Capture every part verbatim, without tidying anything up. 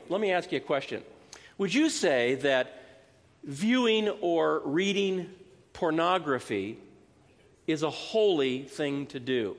let me ask you a question. Would you say that viewing or reading pornography is a holy thing to do?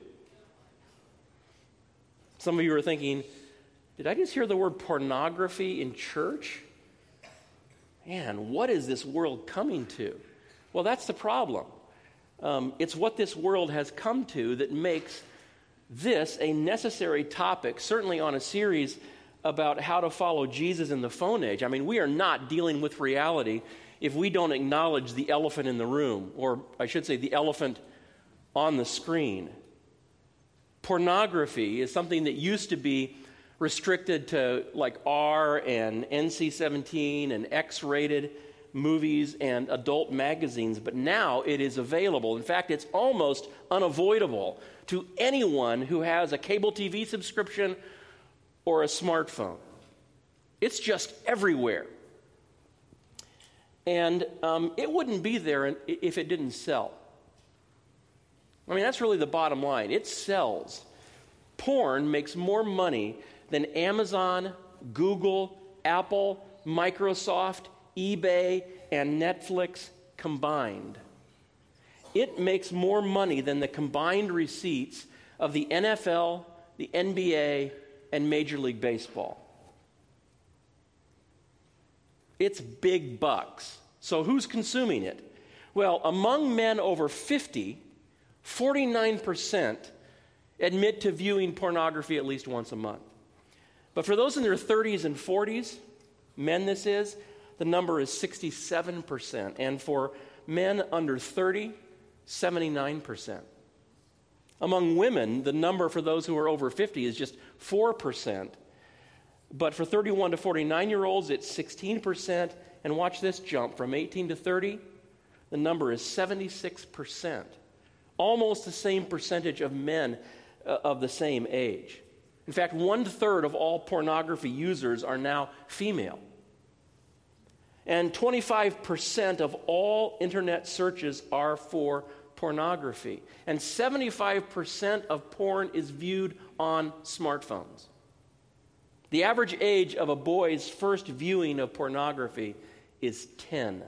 Some of you are thinking, did I just hear the word pornography in church? Man, what is this world coming to? Well, that's the problem. Um, it's what this world has come to that makes this a necessary topic, certainly on a series about how to follow Jesus in the phone age. I mean, we are not dealing with reality if we don't acknowledge the elephant in the room, or I should say the elephant on the screen. Pornography is something that used to be restricted to like R and N C seventeen and X-rated movies and adult magazines, but now it is available. In fact, it's almost unavoidable to anyone who has a cable T V subscription or a smartphone. It's just everywhere. And um, it wouldn't be there if it didn't sell. I mean, that's really the bottom line. It sells. Porn makes more money than Amazon, Google, Apple, Microsoft, eBay, and Netflix combined. It makes more money than the combined receipts of the N F L, the N B A, and Major League Baseball. It's big bucks. So who's consuming it? Well, among men over fifty, forty-nine percent admit to viewing pornography at least once a month. But for those in their thirties and forties, men this is, the number is sixty-seven percent. And for men under thirty, seventy-nine percent. Among women, the number for those who are over fifty is just four percent. But for thirty-one to forty-nine-year-olds, it's sixteen percent. And watch this jump. From eighteen to thirty, the number is seventy-six percent. Almost the same percentage of men uh, of the same age. In fact, one-third of all pornography users are now female. And twenty-five percent of all internet searches are for pornography. And seventy-five percent of porn is viewed on smartphones. The average age of a boy's first viewing of pornography is ten.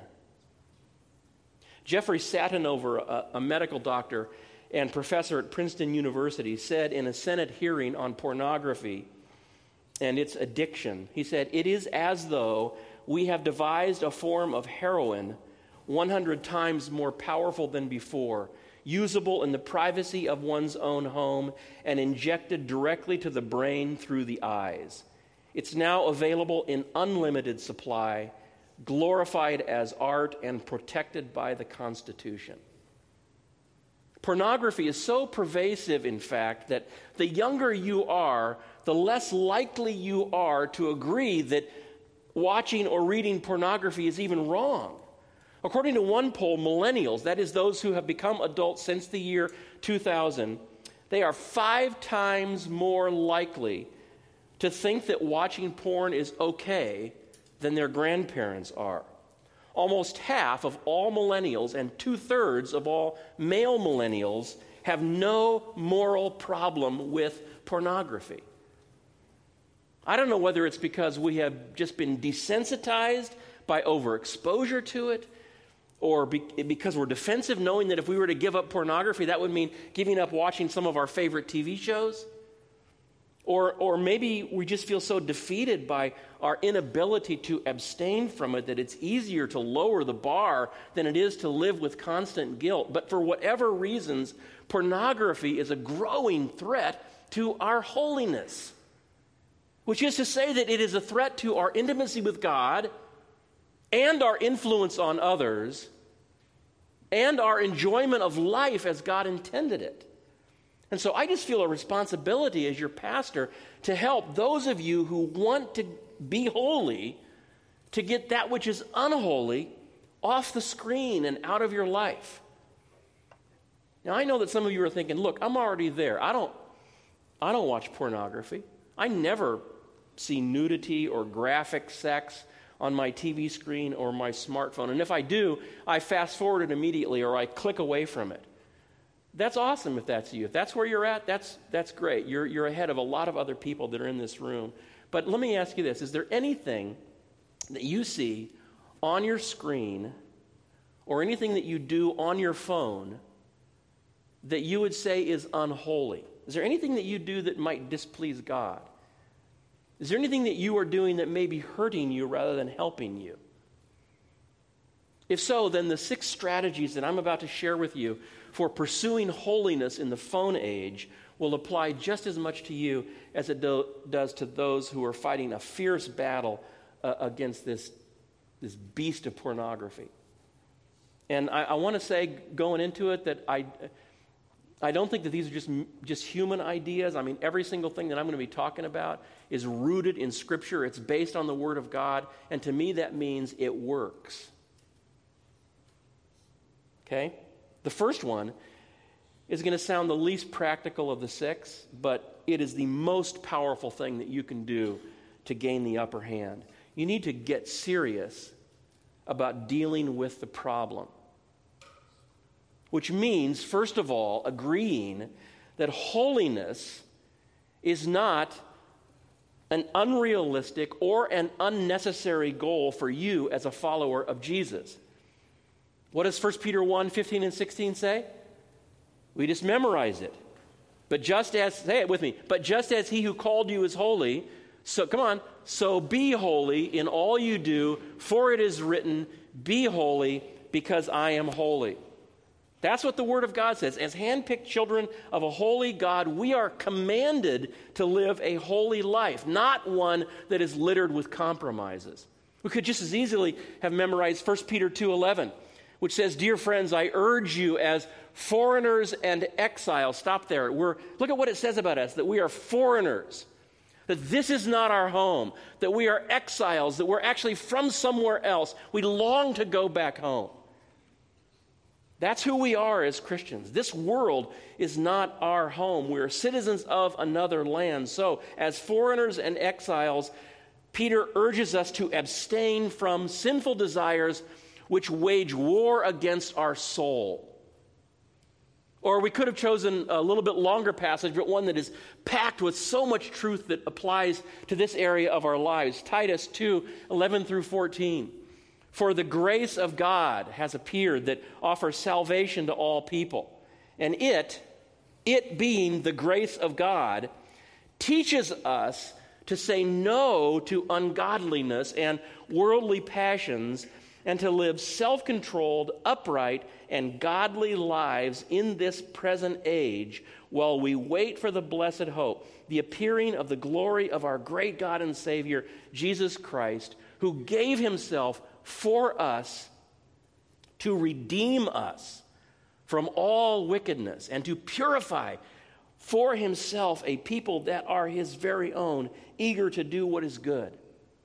Jeffrey Satinover, a, a medical doctor and professor at Princeton University, said in a Senate hearing on pornography and its addiction, he said, "It is as though we have devised a form of heroin one hundred times more powerful than before, usable in the privacy of one's own home and injected directly to the brain through the eyes. It's now available in unlimited supply, glorified as art and protected by the Constitution." Pornography is so pervasive, in fact, that the younger you are, the less likely you are to agree that watching or reading pornography is even wrong. According to one poll, millennials, that is those who have become adults since the year two thousand, they are five times more likely to think that watching porn is okay than their grandparents are. Almost half of all millennials and two-thirds of all male millennials have no moral problem with pornography. I don't know whether it's because we have just been desensitized by overexposure to it, or be, because we're defensive, knowing that if we were to give up pornography, that would mean giving up watching some of our favorite T V shows. Or, or maybe we just feel so defeated by our inability to abstain from it that it's easier to lower the bar than it is to live with constant guilt. But for whatever reasons, pornography is a growing threat to our holiness, which is to say that it is a threat to our intimacy with God and our influence on others and our enjoyment of life as God intended it. And so I just feel a responsibility as your pastor to help those of you who want to be holy to get that which is unholy off the screen and out of your life. Now, I know that some of you are thinking, look, I'm already there. I don't, I don't watch pornography. I never see nudity or graphic sex on my T V screen or my smartphone. And if I do, I fast forward it immediately or I click away from it. That's awesome if that's you. If that's where you're at, that's that's great. You're you're ahead of a lot of other people that are in this room. But let me ask you this. Is there anything that you see on your screen or anything that you do on your phone that you would say is unholy? Is there anything that you do that might displease God? Is there anything that you are doing that may be hurting you rather than helping you? If so, then the six strategies that I'm about to share with you for pursuing holiness in the phone age will apply just as much to you as it do, does to those who are fighting a fierce battle uh, against this, this beast of pornography. And I, I want to say, going into it, that I, I don't think that these are just, just human ideas. I mean, every single thing that I'm going to be talking about is rooted in Scripture. It's based on the Word of God. And to me, that means it works. Okay? The first one is going to sound the least practical of the six, but it is the most powerful thing that you can do to gain the upper hand. You need to get serious about dealing with the problem. Which means, first of all, agreeing that holiness is not an unrealistic or an unnecessary goal for you as a follower of Jesus. What does First Peter one, fifteen and sixteen say? We just memorize it. But just as, say it with me, but just as he who called you is holy, so, come on, so be holy in all you do, for it is written, be holy because I am holy. That's what the Word of God says. As handpicked children of a holy God, we are commanded to live a holy life, not one that is littered with compromises. We could just as easily have memorized First Peter two eleven, which says, dear friends, I urge you as foreigners and exiles. Stop there. We're, look at what it says about us, that we are foreigners, that this is not our home, that we are exiles, that we're actually from somewhere else. We long to go back home. That's who we are as Christians. This world is not our home. We are citizens of another land. So, as foreigners and exiles, Peter urges us to abstain from sinful desires which wage war against our soul. Or we could have chosen a little bit longer passage, but one that is packed with so much truth that applies to this area of our lives. Titus two, eleven through fourteen. For the grace of God has appeared that offers salvation to all people. And it, it being the grace of God, teaches us to say no to ungodliness and worldly passions and to live self-controlled, upright, and godly lives in this present age while we wait for the blessed hope, the appearing of the glory of our great God and Savior, Jesus Christ, who gave himself for us to redeem us from all wickedness and to purify for himself a people that are his very own, eager to do what is good.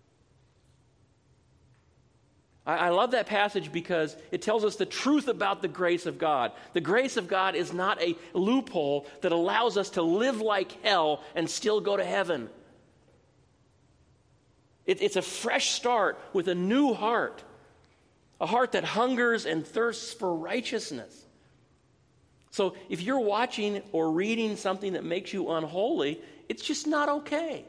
I love that passage because it tells us the truth about the grace of God. The grace of God is not a loophole that allows us to live like hell and still go to heaven. It, it's a fresh start with a new heart, a heart that hungers and thirsts for righteousness. So if you're watching or reading something that makes you unholy, it's just not okay.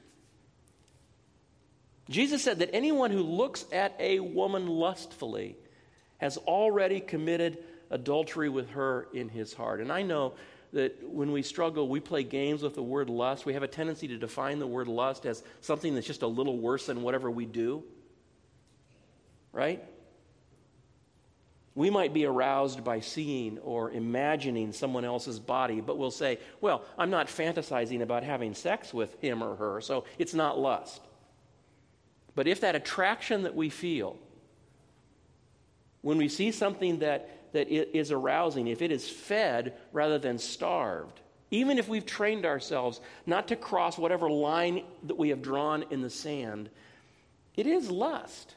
Jesus said that anyone who looks at a woman lustfully has already committed adultery with her in his heart. And I know that when we struggle, we play games with the word lust. We have a tendency to define the word lust as something that's just a little worse than whatever we do. Right? We might be aroused by seeing or imagining someone else's body, but we'll say, well, I'm not fantasizing about having sex with him or her, so it's not lust. But if that attraction that we feel, when we see something that, that is arousing, if it is fed rather than starved, even if we've trained ourselves not to cross whatever line that we have drawn in the sand, it is lust.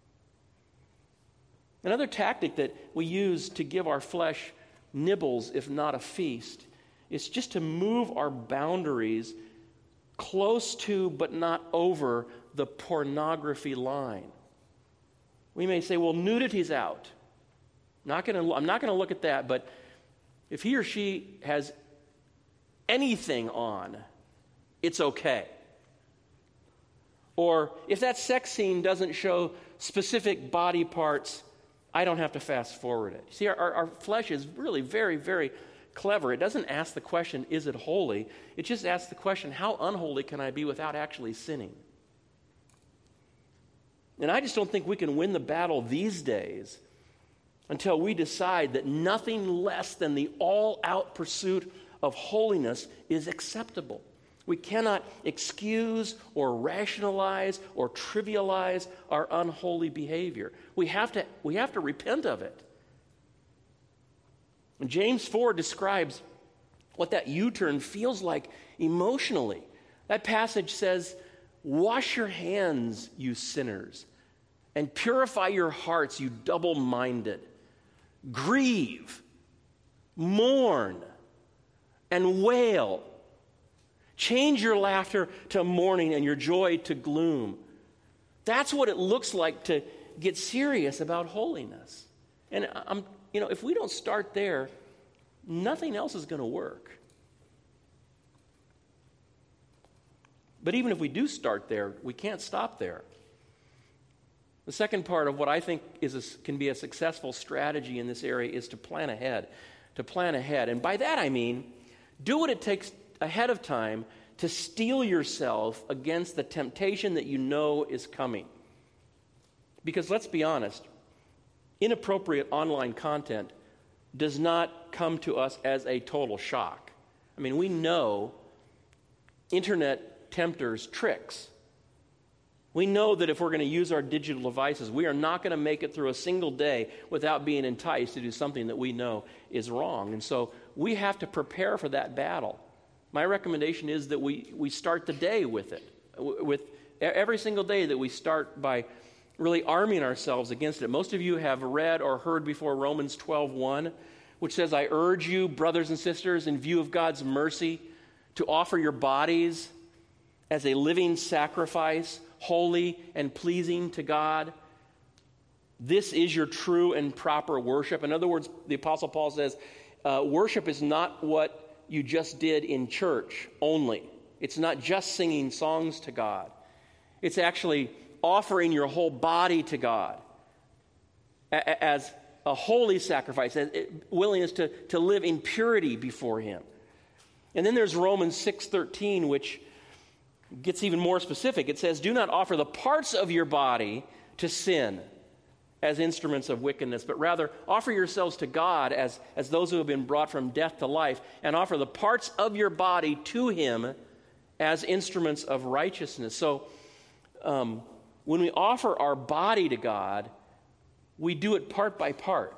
Another tactic that we use to give our flesh nibbles, if not a feast, is just to move our boundaries close to but not over the pornography line. We may say, well, nudity's out. Not gonna, I'm not going to look at that, but if he or she has anything on, it's okay. Or if that sex scene doesn't show specific body parts, I don't have to fast forward it. See, our, our, our flesh is really very, very clever. It doesn't ask the question, is it holy? It just asks the question, how unholy can I be without actually sinning? And I just don't think we can win the battle these days until we decide that nothing less than the all-out pursuit of holiness is acceptable. We cannot excuse or rationalize or trivialize our unholy behavior. We have to, we have to repent of it. And James four describes what that U-turn feels like emotionally. That passage says, "Wash your hands, you sinners, and purify your hearts, you double-minded. Grieve, mourn, and wail. Change your laughter to mourning and your joy to gloom." That's what it looks like to get serious about holiness. And I'm, you know, if we don't start there, nothing else is going to work. But even if we do start there, we can't stop there. The second part of what I think is a, can be a successful strategy in this area is to plan ahead. To plan ahead. And by that I mean, do what it takes ahead of time to steel yourself against the temptation that you know is coming. Because let's be honest, inappropriate online content does not come to us as a total shock. I mean, we know internet tempters' tricks. We know that if we're going to use our digital devices, we are not going to make it through a single day without being enticed to do something that we know is wrong. And so we have to prepare for that battle. My recommendation is that we, we start the day with it. With every single day that we start by really arming ourselves against it. Most of you have read or heard before Romans twelve one, which says, "I urge you, brothers and sisters, in view of God's mercy, to offer your bodies as a living sacrifice, holy and pleasing to God. This is your true and proper worship." In other words, the Apostle Paul says, uh, worship is not what you just did in church only. It's not just singing songs to God. It's actually offering your whole body to God a- as a holy sacrifice, as willingness to, to live in purity before Him. And then there's Romans six thirteen, which gets even more specific. It says, "Do not offer the parts of your body to sin as instruments of wickedness, but rather offer yourselves to God as, as those who have been brought from death to life, and offer the parts of your body to Him as instruments of righteousness." So um, when we offer our body to God, we do it part by part.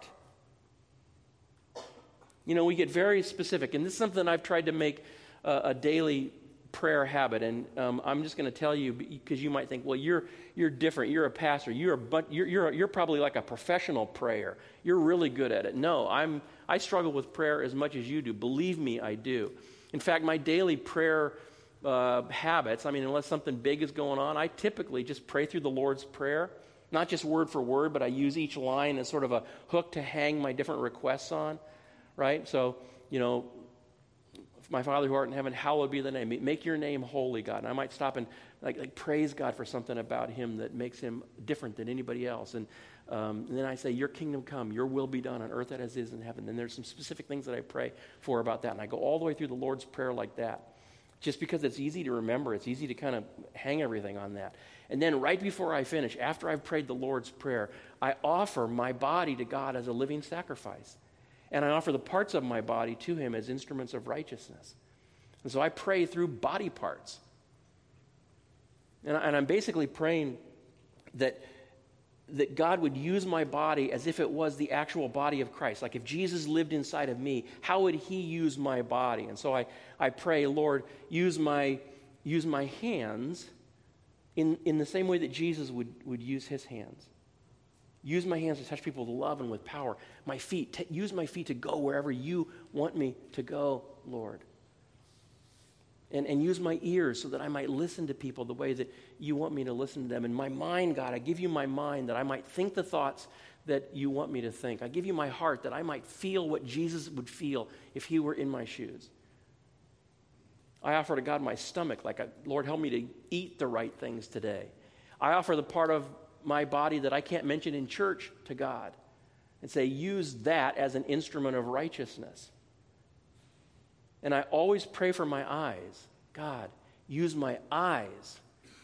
You know, we get very specific, and this is something I've tried to make a, a daily prayer habit, and um, I'm just going to tell you, because you might think, well, you're you're different. You're a pastor. You're a, but you're you're you're probably like a professional prayer. You're really good at it. No, I'm I struggle with prayer as much as you do. Believe me, I do. In fact, my daily prayer uh, habits. I mean, unless something big is going on, I typically just pray through the Lord's Prayer, not just word for word, but I use each line as sort of a hook to hang my different requests on. Right? So, you know, "My Father who art in heaven, hallowed be thy name. Make your name holy, God." And I might stop and like, like praise God for something about Him that makes Him different than anybody else. And, um, and then I say, "Your kingdom come, your will be done on earth as it is in heaven." Then there's some specific things that I pray for about that. And I go all the way through the Lord's Prayer like that. Just because it's easy to remember. It's easy to kind of hang everything on that. And then right before I finish, after I've prayed the Lord's Prayer, I offer my body to God as a living sacrifice. And I offer the parts of my body to Him as instruments of righteousness. And so I pray through body parts. And, I, and I'm basically praying that, that God would use my body as if it was the actual body of Christ. Like if Jesus lived inside of me, how would He use my body? And so I, I pray, "Lord, use my, use my hands in, in the same way that Jesus would, would use His hands. Use my hands to touch people with love and with power. My feet, t- use my feet to go wherever you want me to go, Lord. And, and use my ears so that I might listen to people the way that you want me to listen to them. And my mind, God, I give you my mind that I might think the thoughts that you want me to think. I give you my heart that I might feel what Jesus would feel if He were in my shoes." I offer to God my stomach, like, I, Lord, help me to eat the right things today. I offer the part of my body that I can't mention in church to God and say, use that as an instrument of righteousness. And I always pray for my eyes. God, use my eyes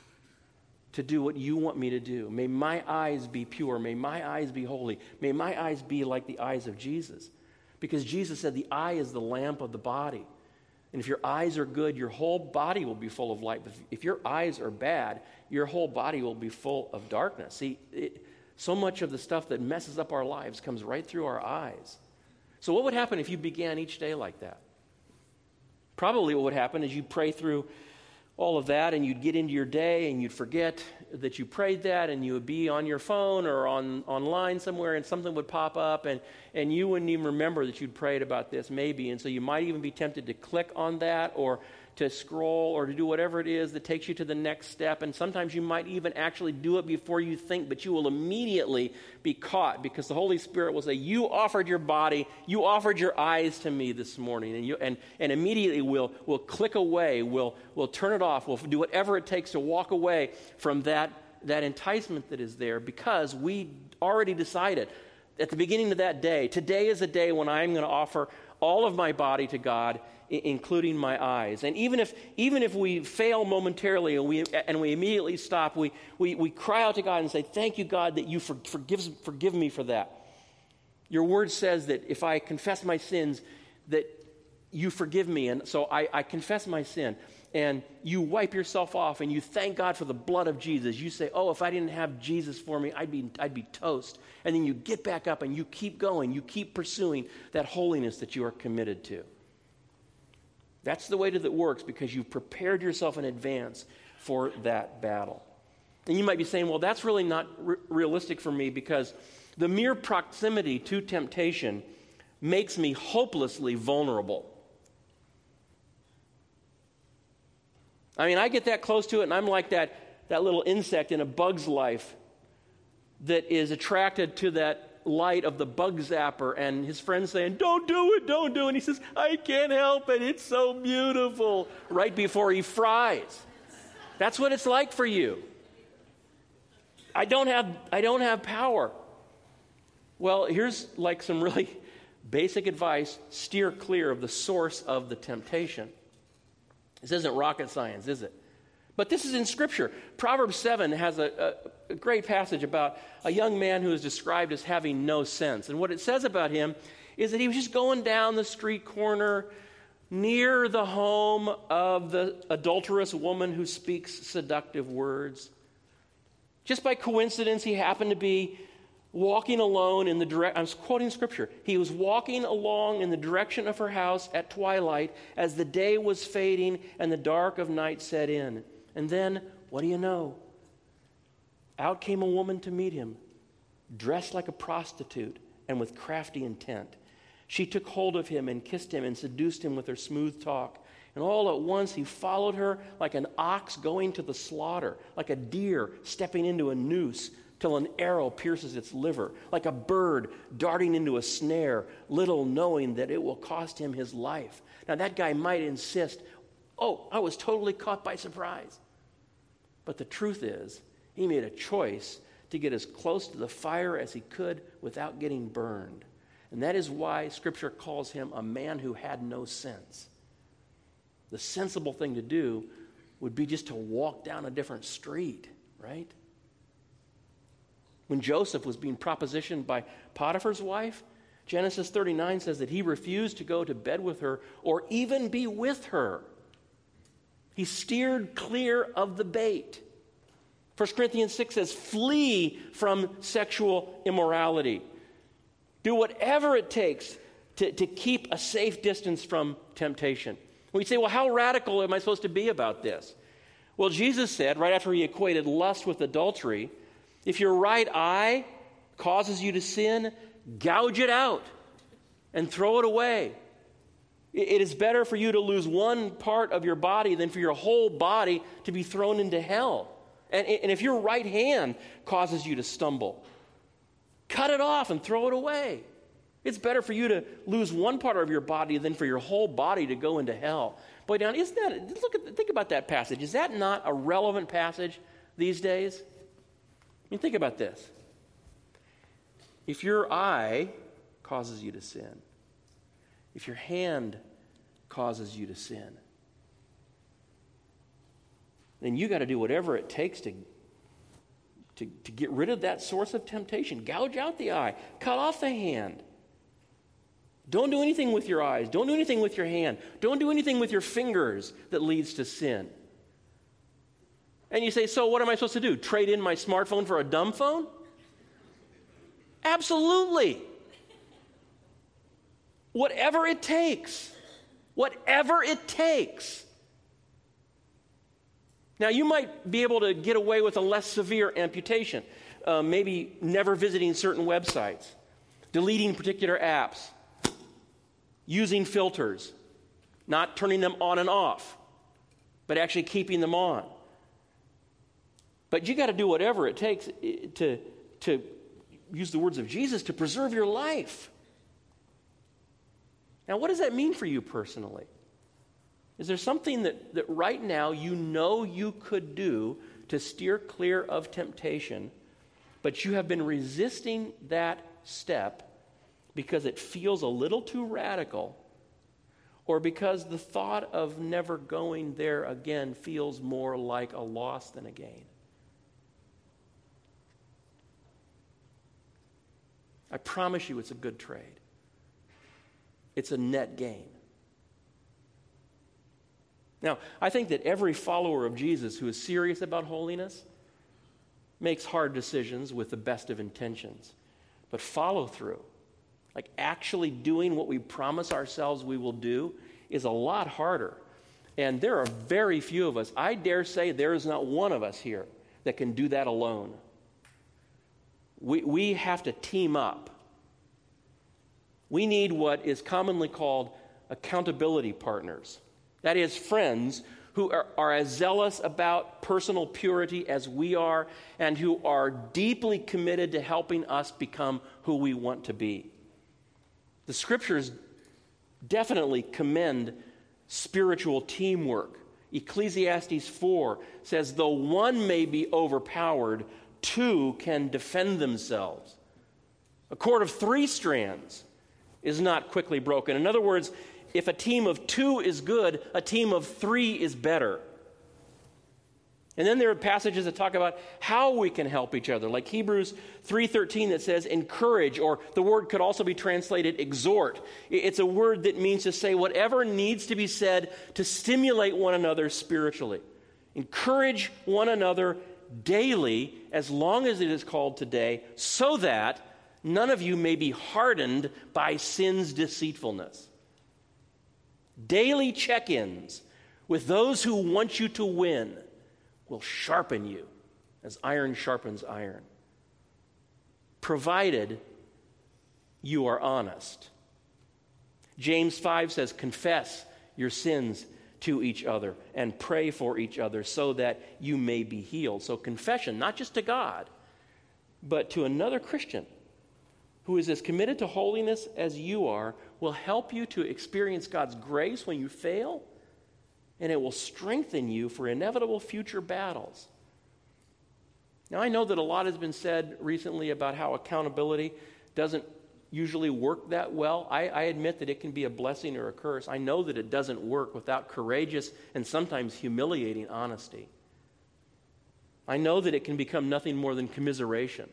to do what you want me to do. May my eyes be pure. May my eyes be holy. May my eyes be like the eyes of Jesus. Because Jesus said the eye is the lamp of the body. And if your eyes are good, your whole body will be full of light. But if your eyes are bad, your whole body will be full of darkness. See, it, so much of the stuff that messes up our lives comes right through our eyes. So what would happen if you began each day like that? Probably what would happen is you'd pray through all of that and you'd get into your day and you'd forget that you prayed that, and you would be on your phone or on online somewhere and something would pop up and, and you wouldn't even remember that you'd prayed about this maybe. And so you might even be tempted to click on that or to scroll or to do whatever it is that takes you to the next step. And sometimes you might even actually do it before you think, but you will immediately be caught because the Holy Spirit will say, you offered your body, you offered your eyes to me this morning. And you and, and immediately we'll, we'll click away, we'll, we'll turn it off, we'll do whatever it takes to walk away from that, that enticement that is there because we already decided at the beginning of that day, today is a day when I'm going to offer all of my body to God, including my eyes. And even if even if we fail momentarily and we and we immediately stop, we we, we cry out to God and say, thank you, God, that you for, forgive, forgive me for that. Your word says that if I confess my sins, that you forgive me. And so I, I confess my sin. And you wipe yourself off and you thank God for the blood of Jesus. You say, oh, if I didn't have Jesus for me, I'd be I'd be toast. And then you get back up and you keep going. You keep pursuing that holiness that you are committed to. That's the way that it works because you've prepared yourself in advance for that battle. And you might be saying, well, that's really not re- realistic for me because the mere proximity to temptation makes me hopelessly vulnerable. I mean, I get that close to it and I'm like that, that little insect in a bug's life that is attracted to that light of the bug zapper and his friends saying, don't do it, don't do it. And he says, I can't help it. It's so beautiful. Right before he fries. That's what it's like for you. I don't have, I don't have power. Well, here's like some really basic advice. Steer clear of the source of the temptation. This isn't rocket science, is it? But this is in Scripture. Proverbs seven has a, a, a great passage about a young man who is described as having no sense. And what it says about him is that he was just going down the street corner near the home of the adulterous woman who speaks seductive words. Just by coincidence, he happened to be walking alone in the direction, I'm quoting Scripture. He was walking along in the direction of her house at twilight as the day was fading and the dark of night set in. And then, what do you know? Out came a woman to meet him, dressed like a prostitute and with crafty intent. She took hold of him and kissed him and seduced him with her smooth talk. And all at once he followed her like an ox going to the slaughter, like a deer stepping into a noose till an arrow pierces its liver, like a bird darting into a snare, little knowing that it will cost him his life. Now that guy might insist, oh, I was totally caught by surprise. But the truth is, he made a choice to get as close to the fire as he could without getting burned. And that is why Scripture calls him a man who had no sense. The sensible thing to do would be just to walk down a different street, right? When Joseph was being propositioned by Potiphar's wife, Genesis thirty-nine says that he refused to go to bed with her or even be with her. He steered clear of the bait. First Corinthians six says, flee from sexual immorality. Do whatever it takes to, to keep a safe distance from temptation. We say, well, how radical am I supposed to be about this? Well, Jesus said, right after he equated lust with adultery, if your right eye causes you to sin, gouge it out and throw it away. It is better for you to lose one part of your body than for your whole body to be thrown into hell. And, and if your right hand causes you to stumble, cut it off and throw it away. It's better for you to lose one part of your body than for your whole body to go into hell. Boy, now, isn't that, look at, think about that passage. Is that not a relevant passage these days? I mean, think about this. If your eye causes you to sin, if your hand causes you to sin, then you got to do whatever it takes to, to, to get rid of that source of temptation. Gouge out the eye. Cut off the hand. Don't do anything with your eyes. Don't do anything with your hand. Don't do anything with your fingers that leads to sin. And you say, so what am I supposed to do? Trade in my smartphone for a dumb phone? Absolutely. Whatever it takes. Whatever it takes. Now, you might be able to get away with a less severe amputation. Uh, maybe never visiting certain websites. Deleting particular apps. Using filters, not turning them on and off, but actually keeping them on. But you got to do whatever it takes to, to use the words of Jesus, to preserve your life. Now, what does that mean for you personally? Is there something that, that right now you know you could do to steer clear of temptation, but you have been resisting that step because it feels a little too radical, or because the thought of never going there again feels more like a loss than a gain? I promise you it's a good trade. It's a net gain. Now, I think that every follower of Jesus who is serious about holiness makes hard decisions with the best of intentions. But follow through, like actually doing what we promise ourselves we will do, is a lot harder. And there are very few of us. I dare say there is not one of us here that can do that alone. We, we have to team up. We need what is commonly called accountability partners. That is, friends who are, are as zealous about personal purity as we are, and who are deeply committed to helping us become who we want to be. The scriptures definitely commend spiritual teamwork. Ecclesiastes four says, though one may be overpowered, two can defend themselves. A cord of three strands is not quickly broken. In other words, if a team of two is good, a team of three is better. And then there are passages that talk about how we can help each other, like Hebrews three thirteen that says encourage, or the word could also be translated exhort. It's a word that means to say whatever needs to be said to stimulate one another spiritually. Encourage one another daily, as long as it is called today, so that none of you may be hardened by sin's deceitfulness. Daily check-ins with those who want you to win will sharpen you as iron sharpens iron, provided you are honest. James five says, confess your sins to each other and pray for each other so that you may be healed. So confession, not just to God, but to another Christian who is as committed to holiness as you are, will help you to experience God's grace when you fail, and it will strengthen you for inevitable future battles. Now, I know that a lot has been said recently about how accountability doesn't usually work that well. I, I admit that it can be a blessing or a curse. I know that it doesn't work without courageous and sometimes humiliating honesty. I know that it can become nothing more than commiseration,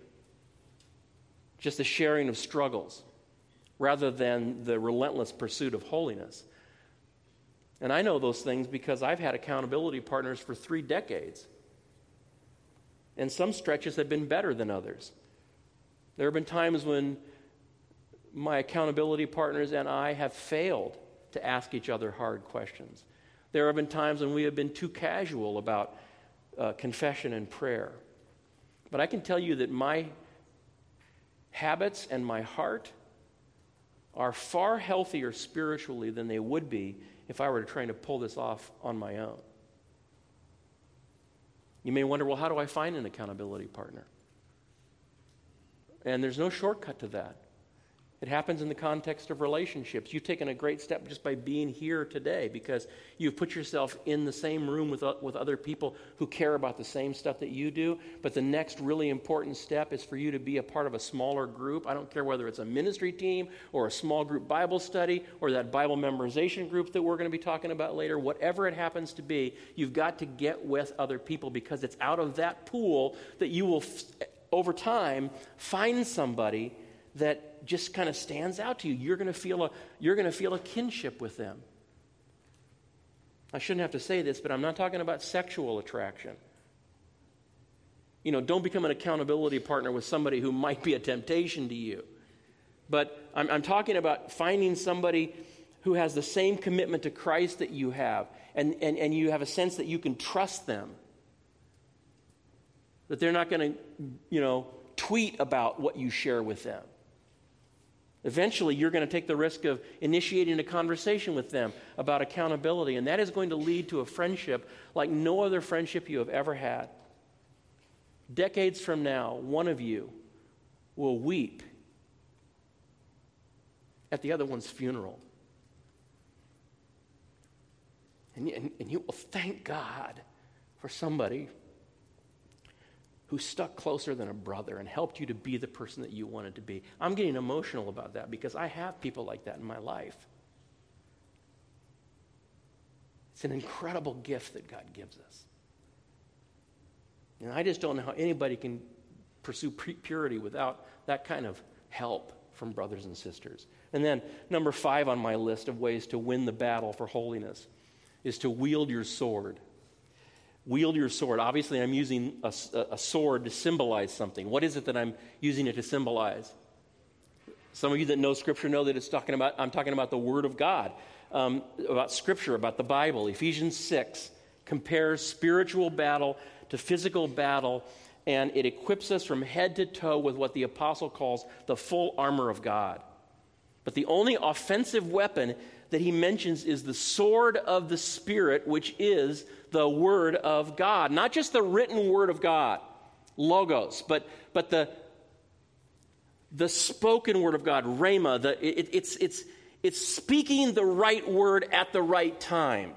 just the sharing of struggles, rather than the relentless pursuit of holiness. And I know those things because I've had accountability partners for three decades. And some stretches have been better than others. There have been times when my accountability partners and I have failed to ask each other hard questions. There have been times when we have been too casual about uh, confession and prayer. But I can tell you that my habits and my heart are far healthier spiritually than they would be if I were trying to pull this off on my own. You may wonder, well, how do I find an accountability partner? And there's no shortcut to that. It happens in the context of relationships. You've taken a great step just by being here today because you've put yourself in the same room with, with other people who care about the same stuff that you do. But the next really important step is for you to be a part of a smaller group. I don't care whether it's a ministry team or a small group Bible study or that Bible memorization group that we're going to be talking about later. Whatever it happens to be, you've got to get with other people because it's out of that pool that you will, over time, find somebody that just kind of stands out to you. You're going to feel a you're going to feel a kinship with them. I shouldn't have to say this, but I'm not talking about sexual attraction. You know, don't become an accountability partner with somebody who might be a temptation to you. But I'm, I'm talking about finding somebody who has the same commitment to Christ that you have, and, and, and you have a sense that you can trust them. That they're not going to, you know, tweet about what you share with them. Eventually, you're going to take the risk of initiating a conversation with them about accountability, and that is going to lead to a friendship like no other friendship you have ever had. Decades from now, one of you will weep at the other one's funeral. And, and, and you will thank God for somebody who stuck closer than a brother and helped you to be the person that you wanted to be. I'm getting emotional about that because I have people like that in my life. It's an incredible gift that God gives us. And I just don't know how anybody can pursue purity without that kind of help from brothers and sisters. And then number five on my list of ways to win the battle for holiness is to wield your sword. Wield your sword. Obviously, I'm using a, a sword to symbolize something. What is it that I'm using it to symbolize? Some of you that know Scripture know that it's talking about. I'm talking about the Word of God, um, about Scripture, about the Bible. Ephesians six compares spiritual battle to physical battle, and it equips us from head to toe with what the apostle calls the full armor of God. But the only offensive weapon that he mentions is the sword of the Spirit, which is the Word of God. Not just the written Word of God, logos, but, but the, the spoken Word of God, rhema. The, it, it's, it's, it's speaking the right word at the right time.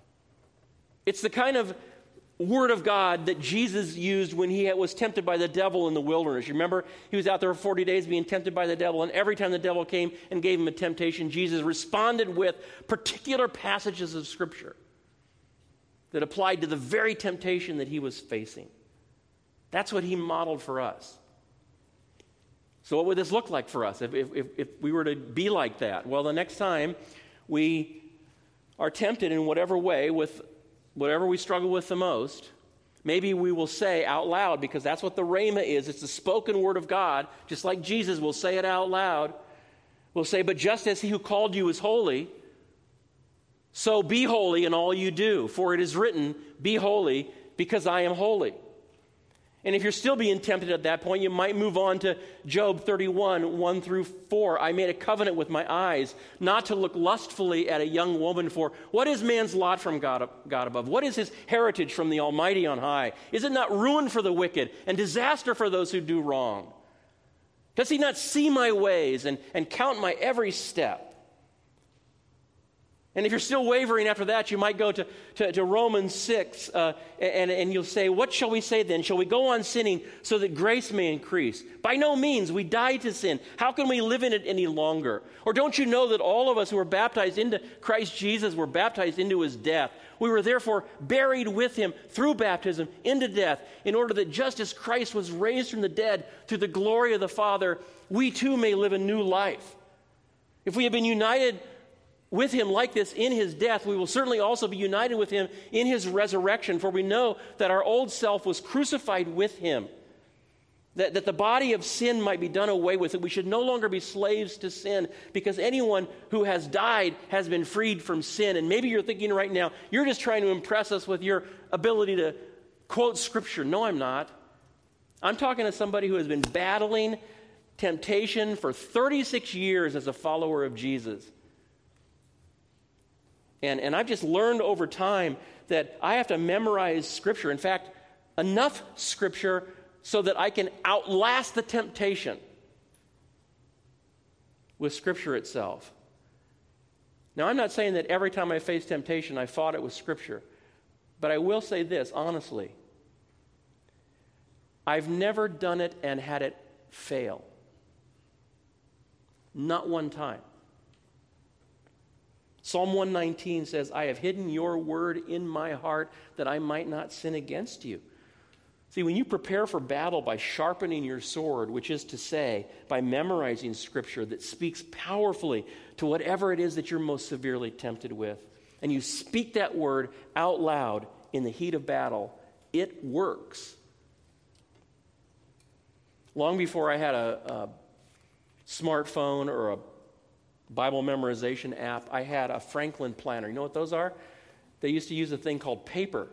It's the kind of Word of God that Jesus used when he was tempted by the devil in the wilderness. You remember, he was out there for forty days being tempted by the devil, and every time the devil came and gave him a temptation, Jesus responded with particular passages of Scripture that applied to the very temptation that he was facing. That's what he modeled for us. So what would this look like for us if, if, if we were to be like that? Well, the next time we are tempted in whatever way with whatever we struggle with the most, maybe we will say out loud, because that's what the rhema is. It's the spoken word of God, just like Jesus will say it out loud. We'll say, but just as he who called you is holy, so be holy in all you do. For it is written, be holy because I am holy. And if you're still being tempted at that point, you might move on to Job thirty-one, one through four. I made a covenant with my eyes not to look lustfully at a young woman, for what is man's lot from God, God above? What is his heritage from the Almighty on high? Is it not ruin for the wicked and disaster for those who do wrong? Does he not see my ways and, and count my every step? And if you're still wavering after that, you might go to, to, to Romans six, uh, and, and you'll say, what shall we say then? Shall we go on sinning so that grace may increase? By no means. We died to sin. How can we live in it any longer? Or don't you know that all of us who were baptized into Christ Jesus were baptized into his death? We were therefore buried with him through baptism into death, in order that just as Christ was raised from the dead through the glory of the Father, we too may live a new life. If we have been united with him like this in his death, we will certainly also be united with him in his resurrection. For we know that our old self was crucified with him, that, that the body of sin might be done away with, that we should no longer be slaves to sin, because anyone who has died has been freed from sin. And maybe you're thinking right now, you're just trying to impress us with your ability to quote Scripture. No, I'm not. I'm talking to somebody who has been battling temptation for thirty-six years as a follower of Jesus. And, and I've just learned over time that I have to memorize Scripture. In fact, enough Scripture so that I can outlast the temptation. with Scripture itself. Now, I'm not saying that every time I face temptation, I fought it with Scripture. But I will say this, honestly. I've never done it and had it fail. Not one time. Psalm one nineteen says, I have hidden your word in my heart that I might not sin against you. See, when you prepare for battle by sharpening your sword, which is to say, by memorizing Scripture that speaks powerfully to whatever it is that you're most severely tempted with, and you speak that word out loud in the heat of battle, it works. Long before I had a, a smartphone or a Bible memorization app, I had a Franklin planner. You know what those are? They used to use a thing called paper.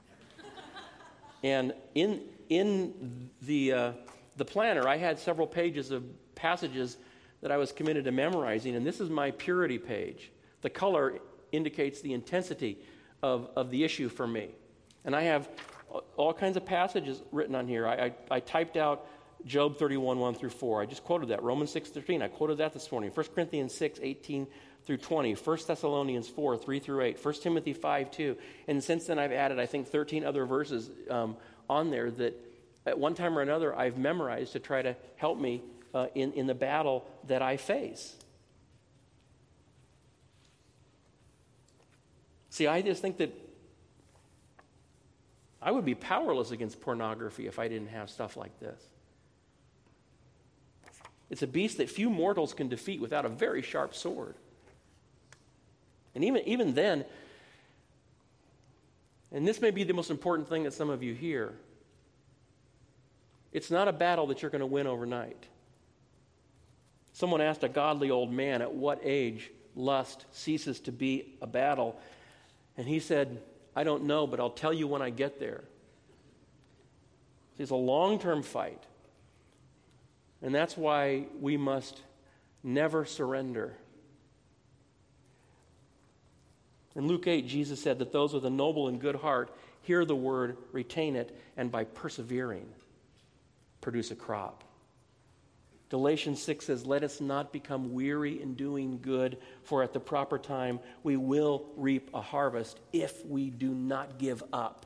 And in in the uh, the planner, I had several pages of passages that I was committed to memorizing, and this is my purity page. The color indicates the intensity of, of the issue for me. And I have all kinds of passages written on here. I, I, I typed out Job thirty-one, one through four. I just quoted that. Romans six, thirteen. I quoted that this morning. First Corinthians six, eighteen through twenty. First Thessalonians four, three through eight. First Timothy five, two. And since then I've added, I think, thirteen other verses um, on there that at one time or another I've memorized to try to help me uh, in, in the battle that I face. See, I just think that I would be powerless against pornography if I didn't have stuff like this. It's a beast that few mortals can defeat without a very sharp sword. And even, even then, and this may be the most important thing that some of you hear, it's not a battle that you're going to win overnight. Someone asked a godly old man at what age lust ceases to be a battle, and he said, I don't know, but I'll tell you when I get there. It's a long-term fight. And that's why we must never surrender. In Luke eight, Jesus said that those with a noble and good heart hear the word, retain it, and by persevering, produce a crop. Galatians six says, let us not become weary in doing good, for at the proper time we will reap a harvest if we do not give up.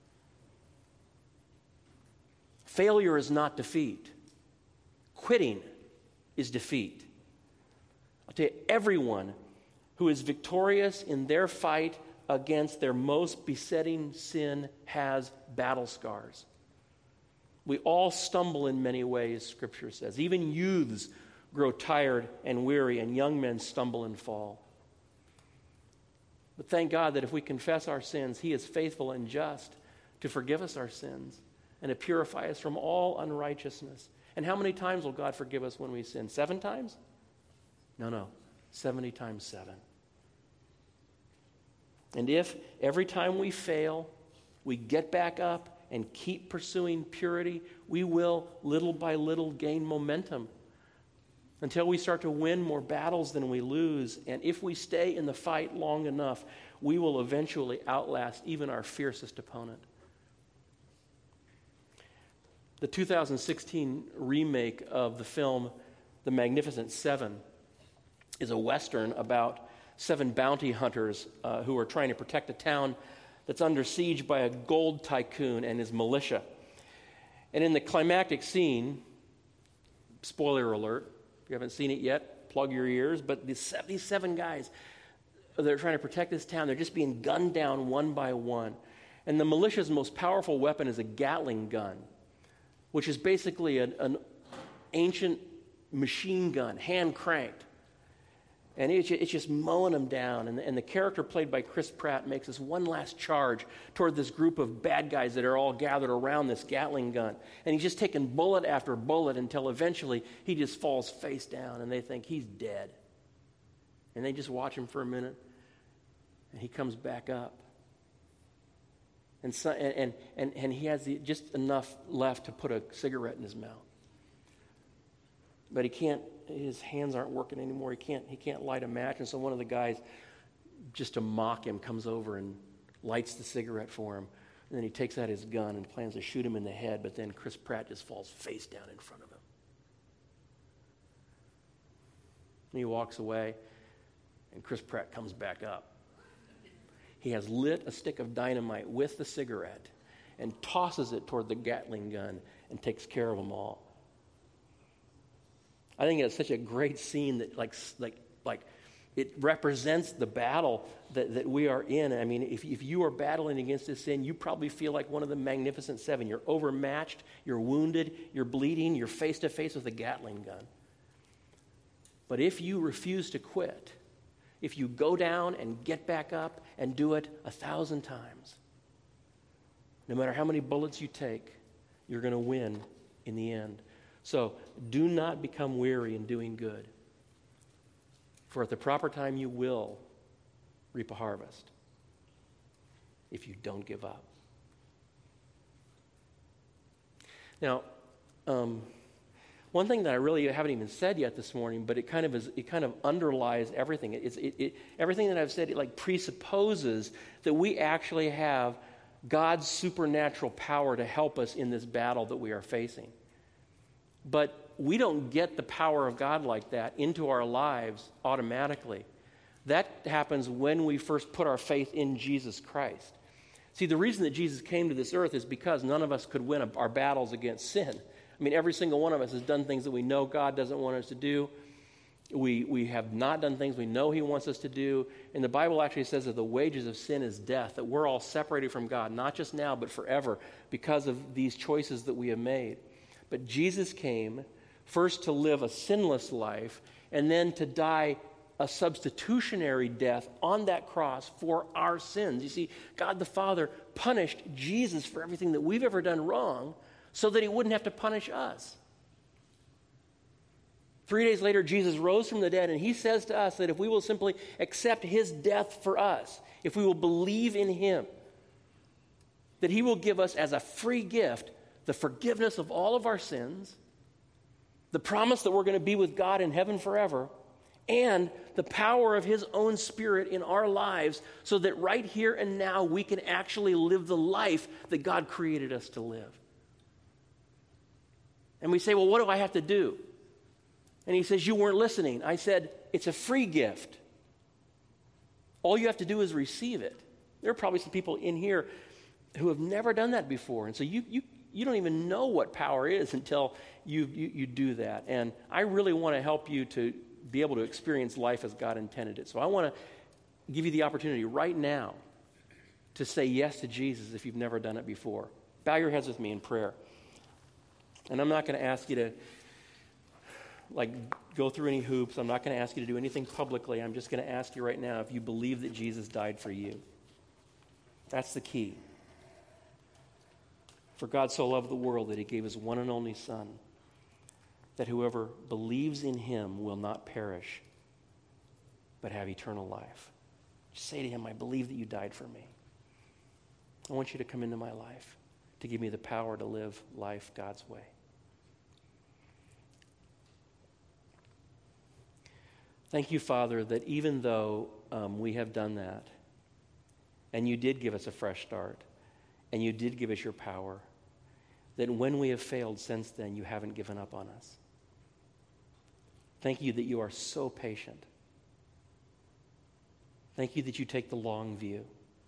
Failure is not defeat. Quitting is defeat. I'll tell you, everyone who is victorious in their fight against their most besetting sin has battle scars. We all stumble in many ways, Scripture says. Even youths grow tired and weary, and young men stumble and fall. But thank God that if we confess our sins, He is faithful and just to forgive us our sins and to purify us from all unrighteousness. And how many times will God forgive us when we sin? Seven times? No, no. Seventy times seven. And if every time we fail, we get back up and keep pursuing purity, we will, little by little, gain momentum until we start to win more battles than we lose. And if we stay in the fight long enough, we will eventually outlast even our fiercest opponent. The two thousand sixteen remake of the film The Magnificent Seven is a Western about seven bounty hunters uh, who are trying to protect a town that's under siege by a gold tycoon and his militia. And in the climactic scene, spoiler alert, if you haven't seen it yet, plug your ears, but these, these seven guys, they're trying to protect this town. They're just being gunned down one by one. And the militia's most powerful weapon is a Gatling gun, which is basically an, an ancient machine gun, hand-cranked. And it's, it's just mowing them down. And, and the character played by Chris Pratt makes this one last charge toward this group of bad guys that are all gathered around this Gatling gun. And he's just taking bullet after bullet until eventually he just falls face down and they think he's dead. And they just watch him for a minute and he comes back up. And, so, and, and, and he has the, just enough left to put a cigarette in his mouth. But he can't, his hands aren't working anymore. He can't, he can't light a match. And so one of the guys, just to mock him, comes over and lights the cigarette for him. And then he takes out his gun and plans to shoot him in the head. But then Chris Pratt just falls face down in front of him. And he walks away, and Chris Pratt comes back up. He has lit a stick of dynamite with the cigarette and tosses it toward the Gatling gun and takes care of them all. I think it's such a great scene that like like like it represents the battle that, that we are in. I mean, if, if you are battling against this sin, you probably feel like one of the Magnificent Seven. You're overmatched, you're wounded, you're bleeding, you're face to face with a Gatling gun. But if you refuse to quit, if you go down and get back up and do it a thousand times, no matter how many bullets you take, you're going to win in the end. So do not become weary in doing good, for at the proper time you will reap a harvest if you don't give up. Now, um, one thing that I really haven't even said yet this morning, but it kind of is, it kind of underlies everything. It's, it, it, everything that I've said, it like presupposes that we actually have God's supernatural power to help us in this battle that we are facing. But we don't get the power of God like that into our lives automatically. That happens when we first put our faith in Jesus Christ. See, the reason that Jesus came to this earth is because none of us could win our battles against sin. I mean, every single one of us has done things that we know God doesn't want us to do. We, we have not done things we know He wants us to do. And the Bible actually says that the wages of sin is death, that we're all separated from God, not just now, but forever, because of these choices that we have made. But Jesus came first to live a sinless life and then to die a substitutionary death on that cross for our sins. You see, God the Father punished Jesus for everything that we've ever done wrong so that He wouldn't have to punish us. Three days later, Jesus rose from the dead, and He says to us that if we will simply accept His death for us, if we will believe in Him, that He will give us as a free gift the forgiveness of all of our sins, the promise that we're going to be with God in heaven forever, and the power of His own Spirit in our lives so that right here and now we can actually live the life that God created us to live. And we say, well, what do I have to do? And He says, you weren't listening. I said, it's a free gift. All you have to do is receive it. There are probably some people in here who have never done that before. And so you you you don't even know what power is until you you, you do that. And I really want to help you to be able to experience life as God intended it. So I want to give you the opportunity right now to say yes to Jesus if you've never done it before. Bow your heads with me in prayer. And I'm not going to ask you to like go through any hoops. I'm not going to ask you to do anything publicly. I'm just going to ask you right now if you believe that Jesus died for you. That's the key. For God so loved the world that He gave His one and only Son, that whoever believes in Him will not perish, but have eternal life. Just say to Him, I believe that you died for me. I want you to come into my life to give me the power to live life God's way. Thank you, Father, that even though um, we have done that, and you did give us a fresh start, and you did give us your power, that when we have failed since then, you haven't given up on us. Thank you that you are so patient. Thank you that you take the long view,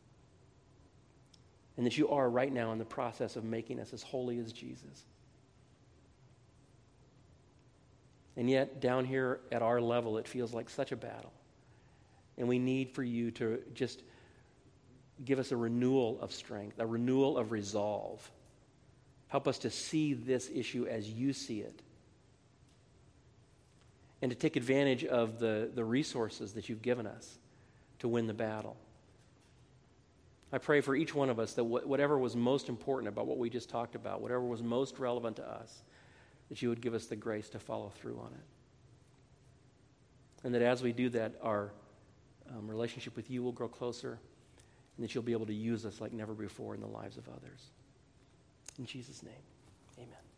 and that you are right now in the process of making us as holy as Jesus. And yet, down here at our level, it feels like such a battle. And we need for you to just give us a renewal of strength, a renewal of resolve. Help us to see this issue as you see it. And to take advantage of the, the resources that you've given us to win the battle. I pray for each one of us that wh- whatever was most important about what we just talked about, whatever was most relevant to us, that you would give us the grace to follow through on it. And that as we do that, our um, relationship with you will grow closer, and that you'll be able to use us like never before in the lives of others. In Jesus' name, amen.